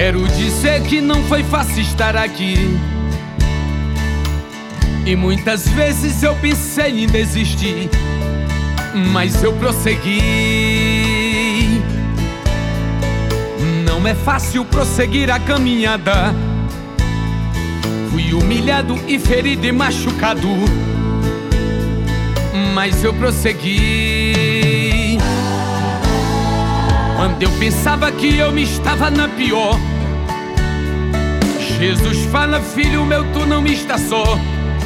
Quero dizer que não foi fácil estar aqui, e muitas vezes eu pensei em desistir, mas eu prossegui. Não é fácil prosseguir a caminhada. Fui humilhado e ferido e machucado, mas eu prossegui. Quando eu pensava que eu me estava na pior, Jesus fala: filho meu, tu não estás só.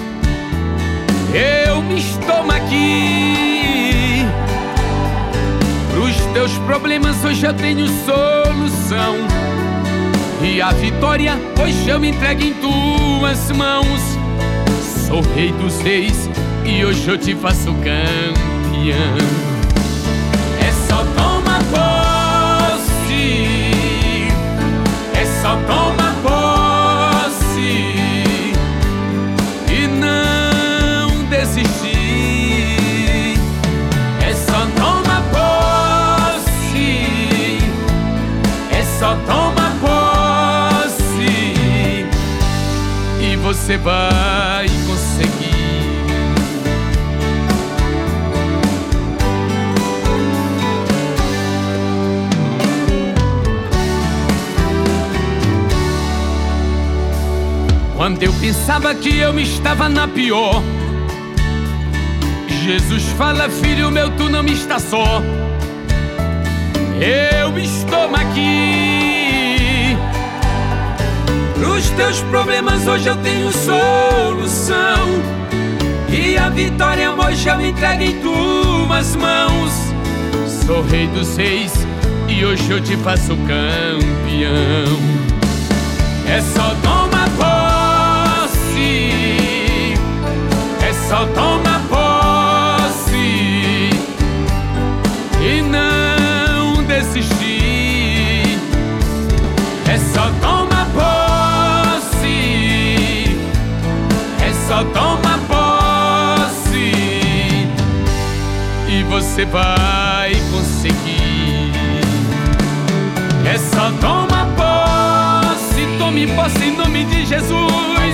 Eu me estou aqui. Pros teus problemas hoje eu tenho solução, e a vitória hoje eu me entrego em tuas mãos. Sou rei dos reis e hoje eu te faço campeão. É só toma posse, é só toma posse e não desistir. É só toma posse, é só toma posse e você vai conseguir. Quando eu pensava que eu estava na pior, Jesus fala: filho meu, tu não estás só. Eu estou aqui. Pros teus problemas hoje eu tenho solução, e a vitória hoje eu me entrego em tuas mãos. Sou rei dos reis e hoje eu te faço campeão. É só toma posse, é só toma posse e não desistir. É só toma posse, é só toma posse e você vai conseguir. É só toma posse, tome posse em nome de Jesus.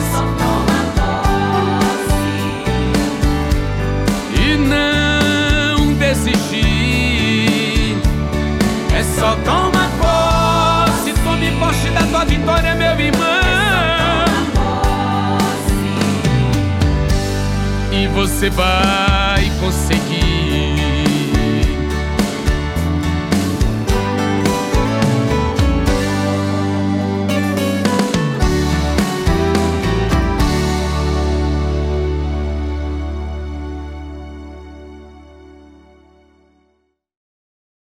E não desistir. É só toma posse, tome posse da tua vitória, meu irmão. E você vai conseguir.